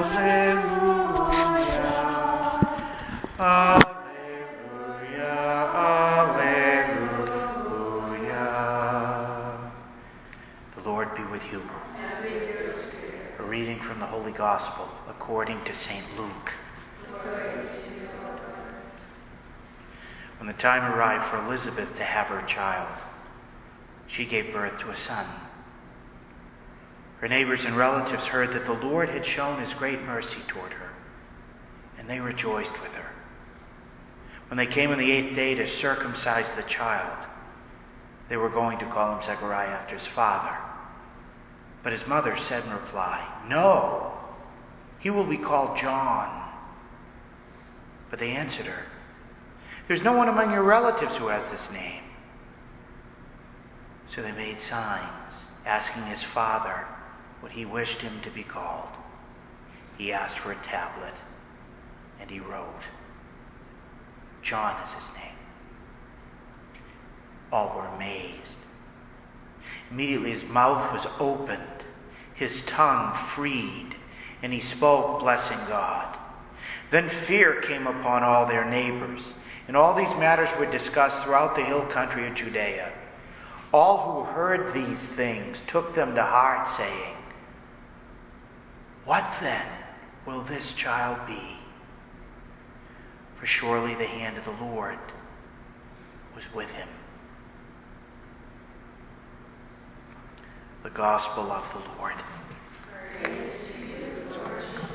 Gospel according to St. Luke. When the time arrived for Elizabeth to have her child, she gave birth to a son. Her neighbors and relatives heard that the Lord had shown his great mercy toward her, and they rejoiced with her. When they came on the 8th day to circumcise the child, they were going to call him Zechariah after his father. But his mother said in reply, "No, he will be called John." But they answered her, "There's no one among your relatives who has this name." So they made signs, asking his father what he wished him to be called. He asked for a tablet, and he wrote, "John is his name." All were amazed. Immediately his mouth was opened, his tongue freed, and he spoke, blessing God. Then fear came upon all their neighbors, and all these matters were discussed throughout the hill country of Judea. All who heard these things took them to heart, saying, "What then will this child be?" For surely the hand of the Lord was with him. The Gospel of the Lord. Praise to you, Lord Jesus.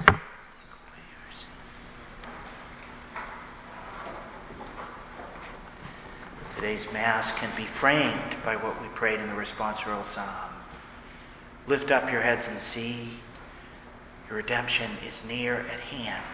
Today's Mass can be framed by what we prayed in the responsorial psalm. Lift up your heads and see, your redemption is near at hand.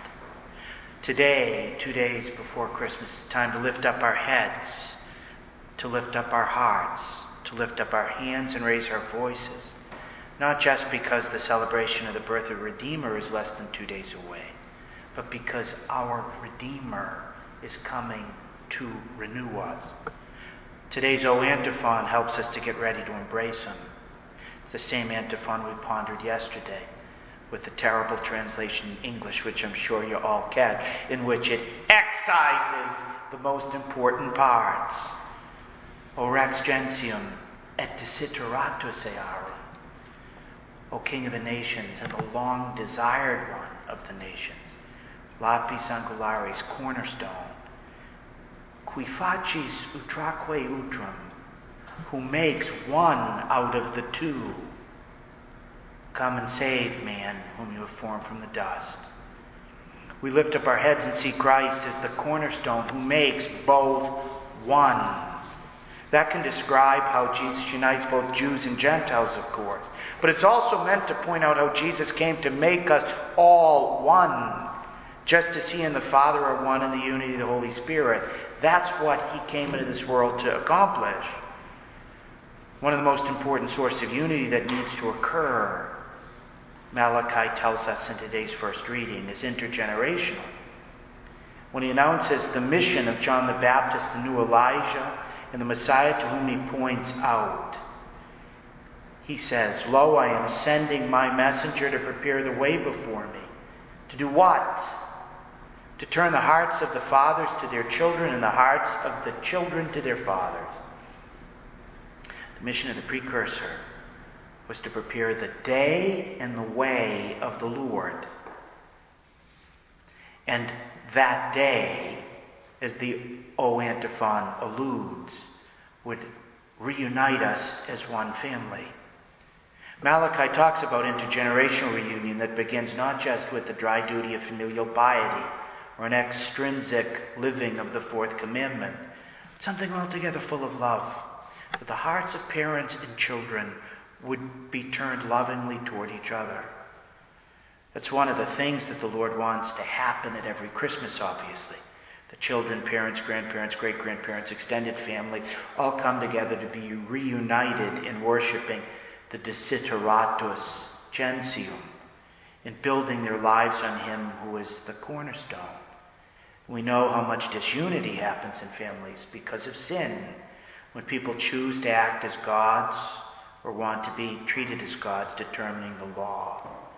Today, 2 days before Christmas, it's time to lift up our heads, to lift up our hearts, to lift up our hands and raise our voices, not just because the celebration of the birth of Redeemer is less than 2 days away, but because our Redeemer is coming to renew us. Today's O antiphon helps us to get ready to embrace him. It's the same antiphon we pondered yesterday, with the terrible translation in English, which I'm sure you all catch, in which it excises the most important parts. O Rex Gentium et desideratus earum, O King of the nations and the long-desired one of the nations, lapis angularis, cornerstone, qui facis utraque utrum, who makes one out of the two. Come and save man whom you have formed from the dust. We lift up our heads and see Christ as the cornerstone who makes both one. That can describe how Jesus unites both Jews and Gentiles, of course. But it's also meant to point out how Jesus came to make us all one, just as he and the Father are one in the unity of the Holy Spirit. That's what he came into this world to accomplish. One of the most important sources of unity that needs to occur, Malachi tells us in today's first reading, is intergenerational. When he announces the mission of John the Baptist, the new Elijah, and the Messiah to whom he points out, he says, "Lo, I am sending my messenger to prepare the way before me." To do what? To turn the hearts of the fathers to their children and the hearts of the children to their fathers. The mission of the precursor was to prepare the day and the way of the Lord. And that day, as the O antiphon alludes, would reunite us as one family. Malachi talks about intergenerational reunion that begins not just with the dry duty of familial piety or an extrinsic living of the fourth commandment, but something altogether full of love, that the hearts of parents and children would be turned lovingly toward each other. That's one of the things that the Lord wants to happen at every Christmas, obviously. The children, parents, grandparents, great-grandparents, extended family all come together to be reunited in worshiping the desideratus gentium, in building their lives on him who is the cornerstone. We know how much disunity happens in families because of sin, when people choose to act as gods or want to be treated as gods, determining the law.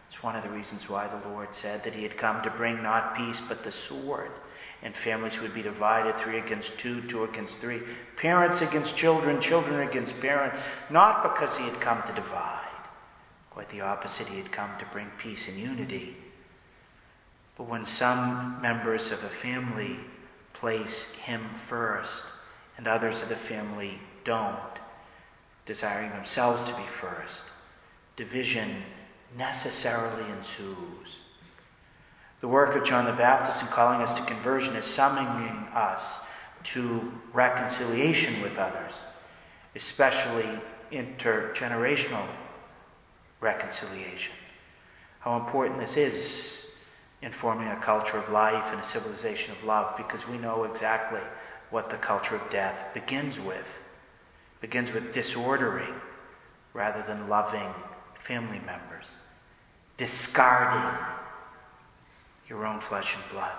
It's one of the reasons why the Lord said that he had come to bring not peace but the sword. And families would be divided, 3 against 2, 2 against 3. Parents against children, children against parents. Not because he had come to divide. Quite the opposite, he had come to bring peace and unity. But when some members of a family place him first, and others of the family don't, desiring themselves to be first, division necessarily ensues. The work of John the Baptist in calling us to conversion is summoning us to reconciliation with others, especially intergenerational reconciliation. How important this is in forming a culture of life and a civilization of love, because we know exactly what the culture of death begins with. It begins with disordering rather than loving family members, discarding your own flesh and blood.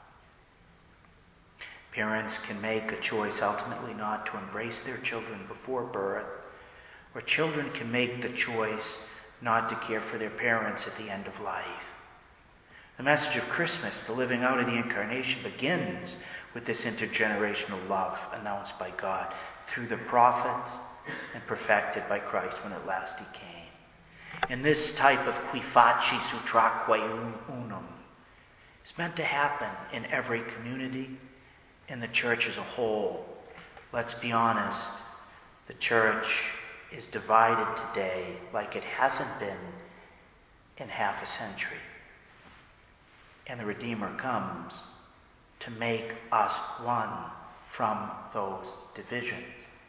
Parents can make a choice ultimately not to embrace their children before birth, or children can make the choice not to care for their parents at the end of life. The message of Christmas, the living out of the Incarnation, begins with this intergenerational love announced by God through the prophets and perfected by Christ when at last he came. And this type of qui facis utraque unum is meant to happen in every community, in the church as a whole. Let's be honest, the church is divided today like it hasn't been in half a century. And the Redeemer comes to make us one from those divisions.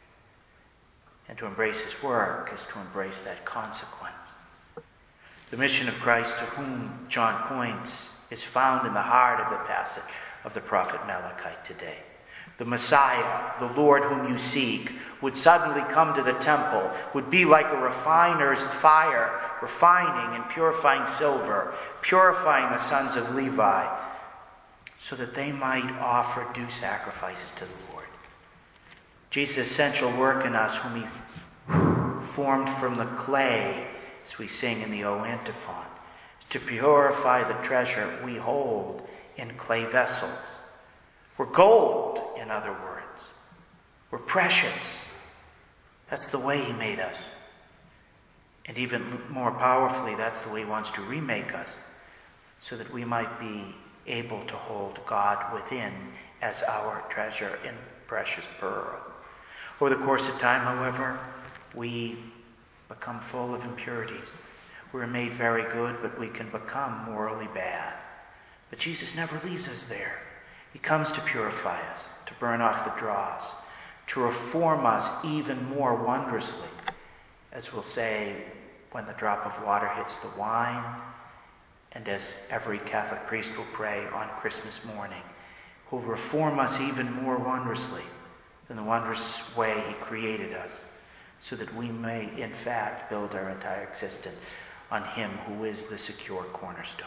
And to embrace his work is to embrace that consequence. The mission of Christ to whom John points is found in the heart of the passage of the prophet Malachi today. The Messiah, the Lord whom you seek, would suddenly come to the temple, would be like a refiner's fire, refining and purifying silver, purifying the sons of Levi, so that they might offer due sacrifices to the Lord. Jesus' essential work in us, whom he formed from the clay, as we sing in the O antiphon, is to purify the treasure we hold in clay vessels. We're gold, in other words. We're precious. That's the way he made us. And even more powerfully, that's the way he wants to remake us, so that we might be able to hold God within as our treasure in precious pearl. Over the course of time, however, we become full of impurities. We're made very good, but we can become morally bad. But Jesus never leaves us there. He comes to purify us, to burn off the dross, to reform us even more wondrously, as we'll say when the drop of water hits the wine, and as every Catholic priest will pray on Christmas morning, who will reform us even more wondrously than the wondrous way he created us, so that we may in fact build our entire existence on him who is the secure cornerstone.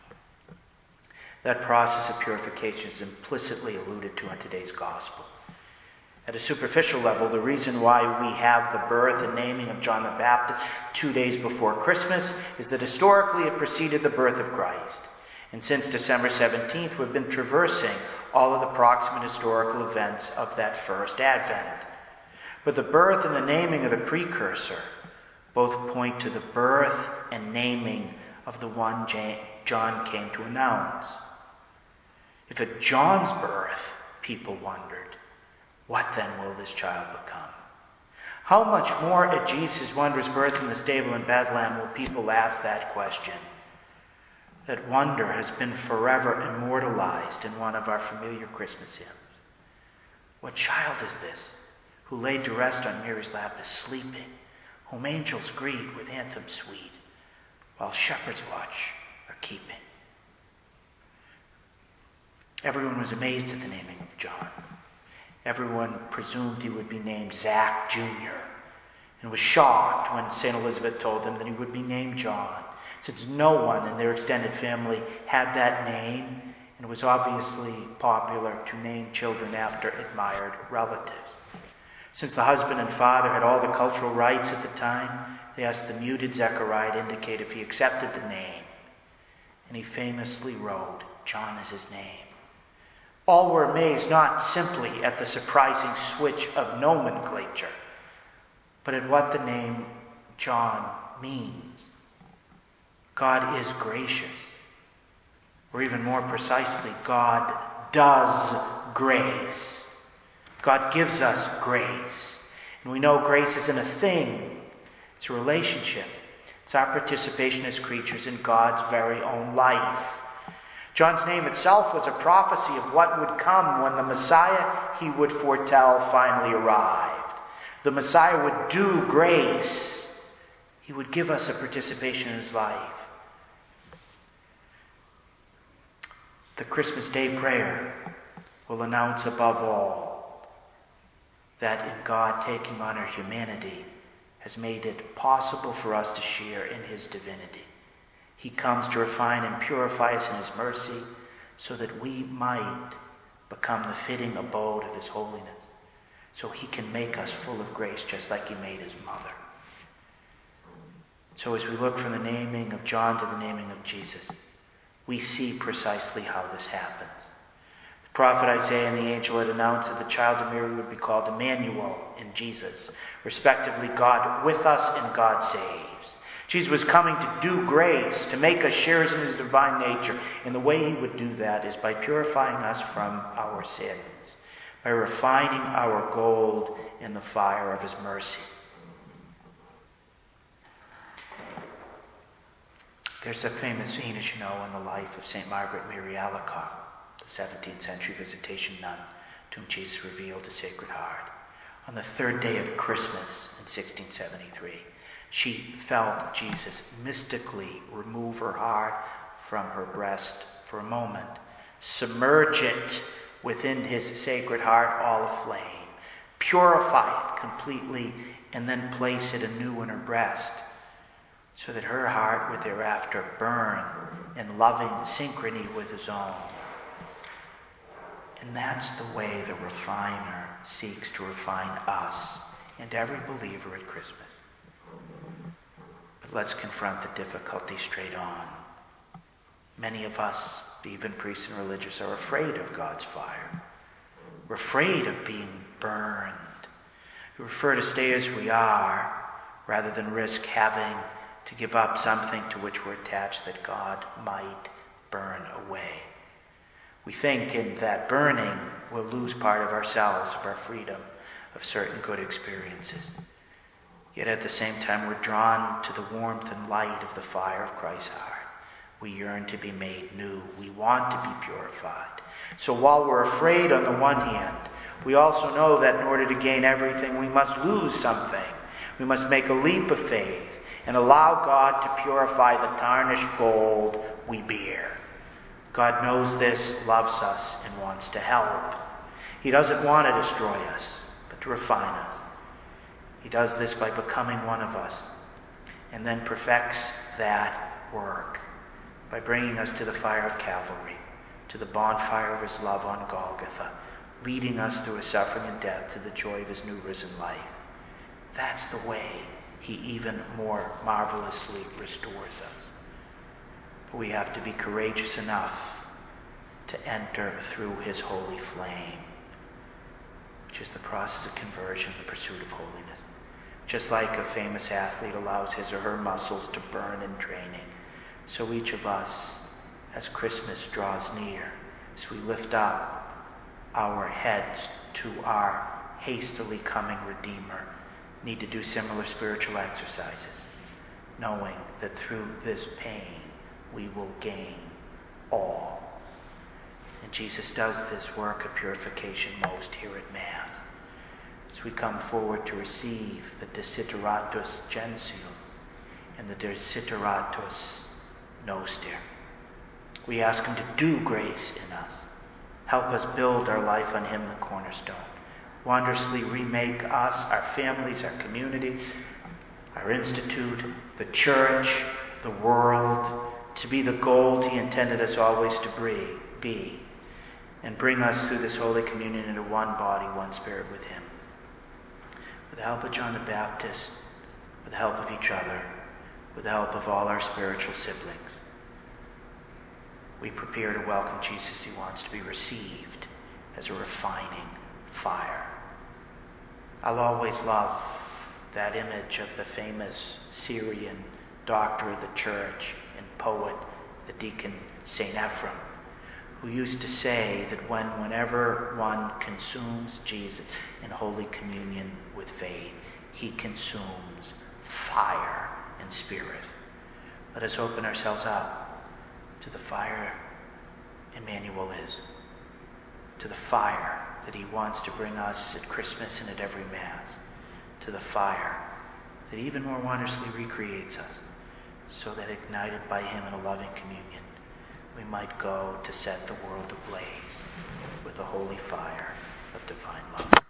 That process of purification is implicitly alluded to in today's gospel. At a superficial level, the reason why we have the birth and naming of John the Baptist 2 days before Christmas is that historically it preceded the birth of Christ. And since December 17th, we've been traversing all of the proximate historical events of that first Advent. But the birth and the naming of the precursor both point to the birth and naming of the one John came to announce. If at John's birth people wondered, what then will this child become? How much more at Jesus' wondrous birth in the stable in Bethlehem will people ask that question? That wonder has been forever immortalized in one of our familiar Christmas hymns. What child is this, who laid to rest on Mary's lap is sleeping, whom angels greet with anthems sweet, while shepherds watch are keeping? Everyone was amazed at the naming of John. Everyone presumed he would be named Zach Jr. and was shocked when St. Elizabeth told them that he would be named John, since no one in their extended family had that name, and it was obviously popular to name children after admired relatives. Since the husband and father had all the cultural rights at the time, they asked the muted Zechariah to indicate if he accepted the name And he famously wrote, John is his name. All were amazed not simply at the surprising switch of nomenclature, but at what the name John means. God is gracious. Or even more precisely, God does grace. God gives us grace. And we know grace isn't a thing. It's a relationship. It's our participation as creatures in God's very own life. John's name itself was a prophecy of what would come when the Messiah he would foretell finally arrived. The Messiah would do grace. He would give us a participation in his life. The Christmas Day prayer will announce above all that in God taking on our humanity has made it possible for us to share in his divinity. He comes to refine and purify us in his mercy so that we might become the fitting abode of his holiness, so he can make us full of grace just like he made his mother. So as we look from the naming of John to the naming of Jesus, we see precisely how this happens. The prophet Isaiah and the angel had announced that the child of Mary would be called Emmanuel in Jesus, respectively, God with us and God saves. Jesus was coming to do grace, to make us sharers in his divine nature. And the way he would do that is by purifying us from our sins, by refining our gold in the fire of his mercy. There's a famous scene, as you know, in the life of St. Margaret Mary Alacoque, the 17th century visitation nun to whom Jesus revealed his Sacred Heart. On the third day of Christmas in 1673, she felt Jesus mystically remove her heart from her breast for a moment, submerge it within his Sacred Heart all aflame, purify it completely, and then place it anew in her breast, so that her heart would thereafter burn in loving synchrony with his own. And that's the way the refiner seeks to refine us and every believer at Christmas. But let's confront the difficulty straight on. Many of us, even priests and religious, are afraid of God's fire. We're afraid of being burned. We prefer to stay as we are rather than risk having to give up something to which we're attached that God might burn away. We think in that burning we'll lose part of ourselves, of our freedom, of certain good experiences. Yet at the same time we're drawn to the warmth and light of the fire of Christ's heart. We yearn to be made new. We want to be purified. So while we're afraid on the one hand, we also know that in order to gain everything we must lose something. We must make a leap of faith and allow God to purify the tarnished gold we bear. God knows this, loves us, and wants to help. He doesn't want to destroy us, but to refine us. He does this by becoming one of us, and then perfects that work by bringing us to the fire of Calvary, to the bonfire of his love on Golgotha, leading us through his suffering and death to the joy of his new risen life. That's the way he even more marvelously restores us. But we have to be courageous enough to enter through his holy flame, which is the process of conversion, the pursuit of holiness. Just like a famous athlete allows his or her muscles to burn in training, so each of us, as Christmas draws near, as we lift up our heads to our hastily coming Redeemer, need to do similar spiritual exercises, knowing that through this pain we will gain all. And Jesus does this work of purification most here at Mass. As we come forward to receive the Desideratus Gentium and the Desideratus Noster, we ask him to do grace in us. Help us build our life on him, the cornerstone. Wondrously remake us, our families, our community, our institute, the church, the world, to be the gold he intended us always to be, and bring us through this Holy Communion into one body, one spirit with him. With the help of John the Baptist, with the help of each other, with the help of all our spiritual siblings, we prepare to welcome Jesus. He wants to be received as a refining fire. I'll always love that image of the famous Syrian doctor of the church and poet, the deacon St. Ephrem, who used to say that whenever one consumes Jesus in Holy Communion with faith, he consumes fire and spirit. Let us open ourselves up to the fire Emmanuel is, to the fire that he wants to bring us at Christmas and at every Mass, to the fire that even more wondrously recreates us, so that ignited by him in a loving communion, we might go to set the world ablaze with the holy fire of divine love.